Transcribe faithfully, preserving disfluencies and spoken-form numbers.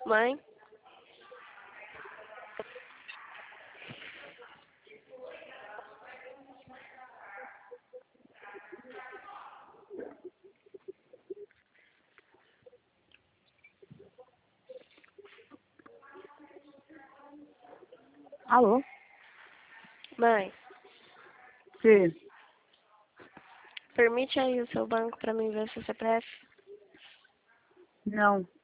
Mãe? Alô? Mãe, Sim. permite aí o seu banco pra mim ver seu C P F? Não.